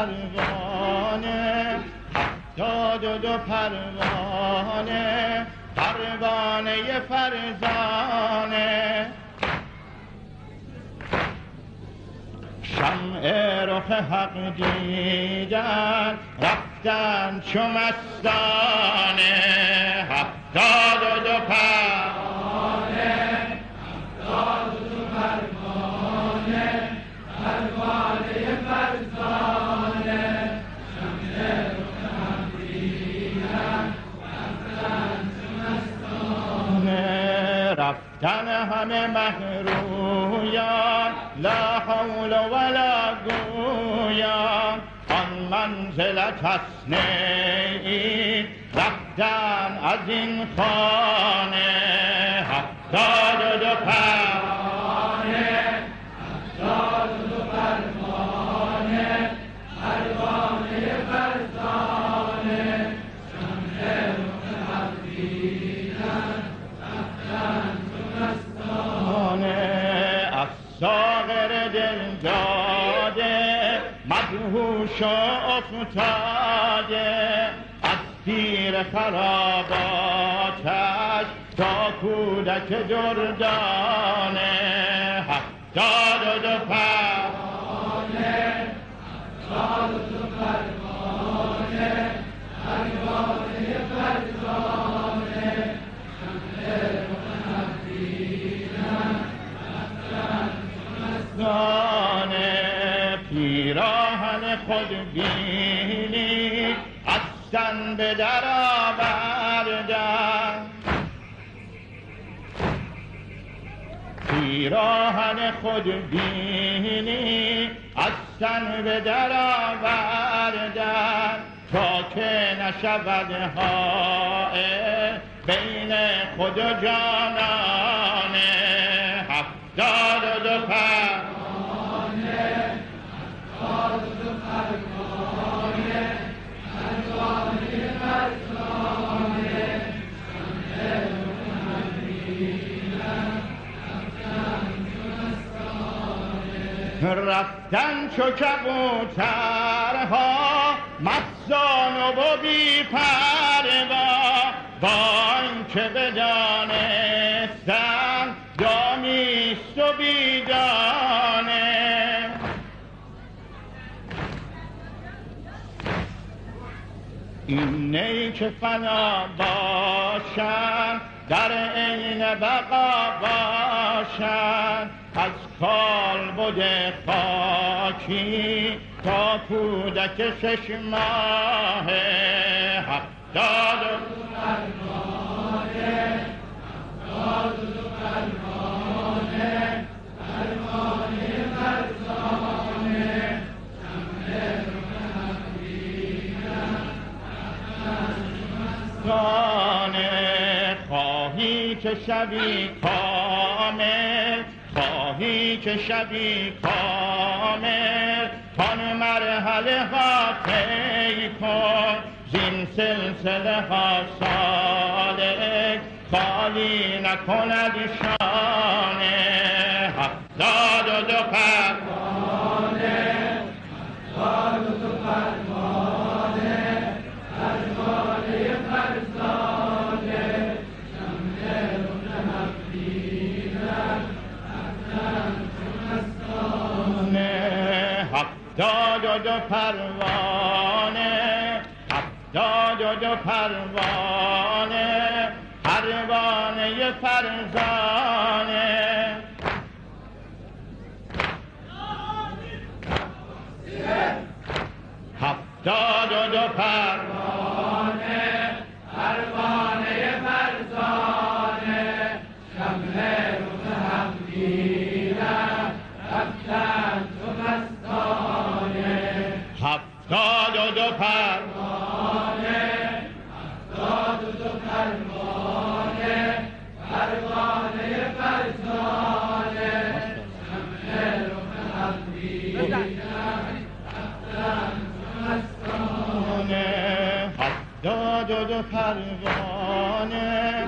پروانه، 72 پروانه، پروانه فرزانه. شمع رخ حق دیدن رفتن چو مستانه، 72 پروانه، 72 پروانه، پروانه فرزانه. شمع رخ حق دیدن رفتن چو مستانه، رفتن همه مهرویان لا حول ولا گویان، آن منزلت است نیست رفتن از این خانه. 72 پروانه، 72 پروانه، پروانه فرزانه. شمع رخ حق دیدن رفتن چو مستانه، از ساغر دل داده مدهوش و افتاده، از پیر خراباتش تا کودک دردانه. 72 پروانه، 72 پروانه، پروانه فرزانه. شمع رخ حق دیدن رفتن چو مستانه، پیراهن خود بینی از تن به در آوردن، پیراهن خود بینی از تن به در آوردن، تا که نشود حائل بین خود و جانانه. 72 پروانه، 72 پروانه، پروانه فرزانه. شمع رخ حق دیدن رفتن چو مستانه، رفتن چو کبوترها مستانه و بی پروا، با آنکه بدانستند دامیست و بیدانه. این نی که فنا باشند در عین بقا باشند، از کالبد خاکی تا کودک 6 ماهه. 72 پروانه، 72 پروانه، پروانه فرزانه. شمع رخ حق دیدن رفتن چو مستانه، خواهی که شوی کامل، خواهی که شوی کامل، کان مرحله ها طی کن، زین سلسله ها سالک خالی نکند شانه. 72 پروانه، 72 پروانه، پروانه فرزانه. شمع رخ حق دیدن رفتن چو مستانه، 72 پروانه، 72 پروانه، پروانه فرزانه. 72 پروانه، پروانه فرزانه. شمع رخ حق دیدن رفتن چو مستانه، 72 پروانه، 72 پروانه، پروانه فرزانه. شمع رخ حق دیدن رفتن چو مستانه، 72 پروانه،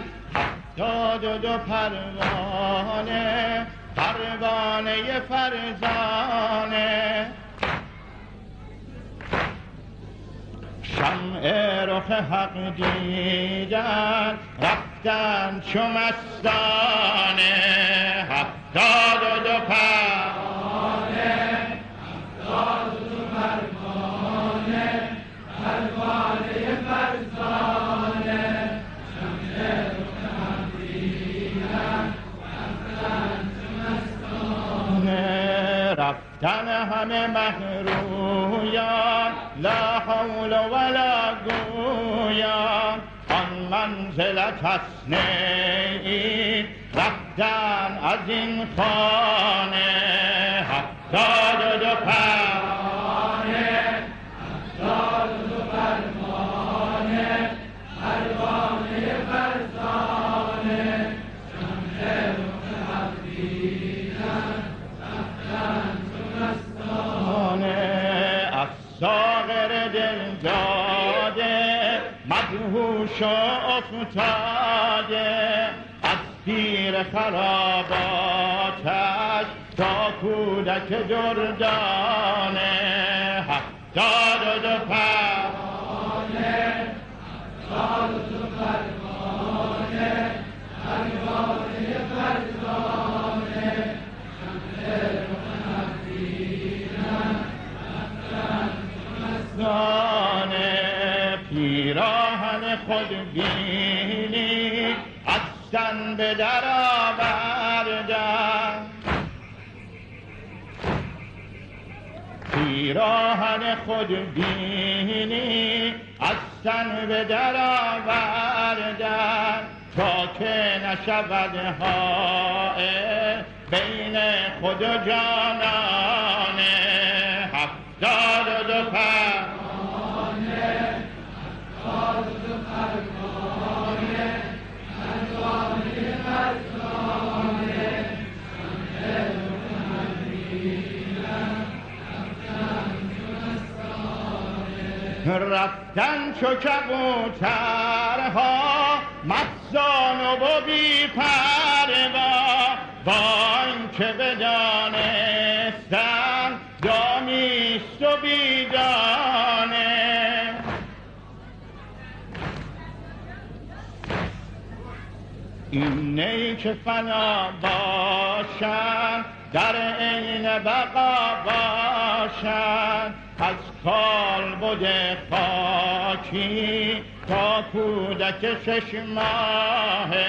72 پروانه، پروانه فرزانه. شمع رخ حق دیدن رفتن چو مستانه 72 پروانه 72 پروانه پروانه فرزانه شمع رخ حق دیدن رفتن چو مستانه رفتن همه مهرویان لا حول ولا گویان آن منزلت حسنین رفتن از این خانه 72 پروانه 72 پروانه پروانه فرزانه شمع رخ حق دیدن رفتن چو مستانه از ساغر دل داده مدهوش و افتاده از پیر خراباتش تا کودک دردانه 72 پروانه 72 پروانه پروانه فرزانه شمع رخ حق دیدن رفتن چو مستانه پیراهن خود بینی از تن به در آوردن پیراهن خود بینی از تن به در آوردن تا که نشود حائل بین خود و جانانه 72 پروانه 72 پروانه پروانه فرزانه شمع رخ حق دیدن رفتن چو کبوترها مفزان و بی پروا با اینکه بدانستن دامیست و بیدانه این نی که فنا باشند در عین بقا باشند از کالبد خاکی تا کودک 6 ماهه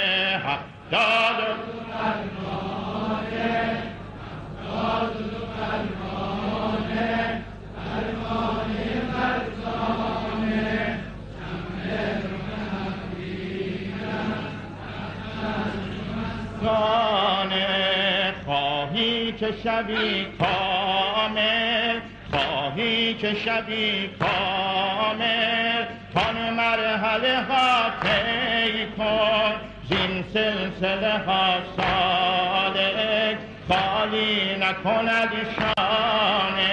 72 پروانه 72 پروانه پروانه فرزانه شمع رخ حق دیدن رفتن چو مستانه خواهی که شوی کامل خواهی که شوی کامل کان مرحله ها طی کن زین سلسله ها سالک خالی نکند شانه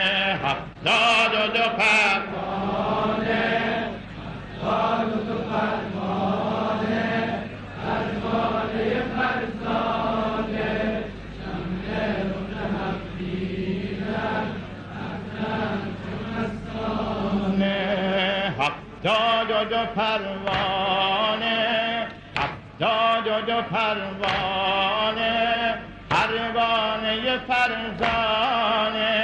72 پروانه 72 پروانه پروانه فرزانه شمع رخ حق دیدن رفتن چو مستانه 72 پروانه 72 پروانه پروانه فرزانه